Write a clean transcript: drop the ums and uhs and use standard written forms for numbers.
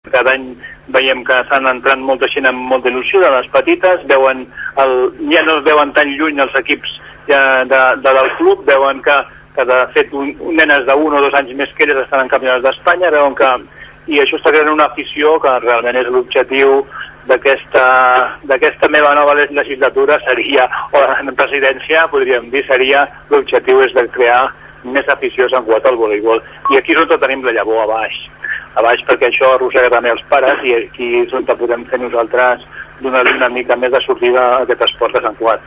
cada any veiem que estan entrant molta gent amb molta il·lusió, de les petites, ja no veuen tan lluny els equips del club, veuen que de fet nenes d'1 o 2 anys més que elles estan en campionats d'Espanya, veuen que i això està creant una afició que realment és l'objectiu d'aquesta meva nova legislatura seria, o en presidència podríem dir, l'objectiu és de crear més aficions en quant al voleibol, i aquí és on tenim la llavor a baix perquè això arrossega també els pares i aquí és on podem fer nosaltres donar-li una mica més de sortida a aquest esport de Sant Cugat.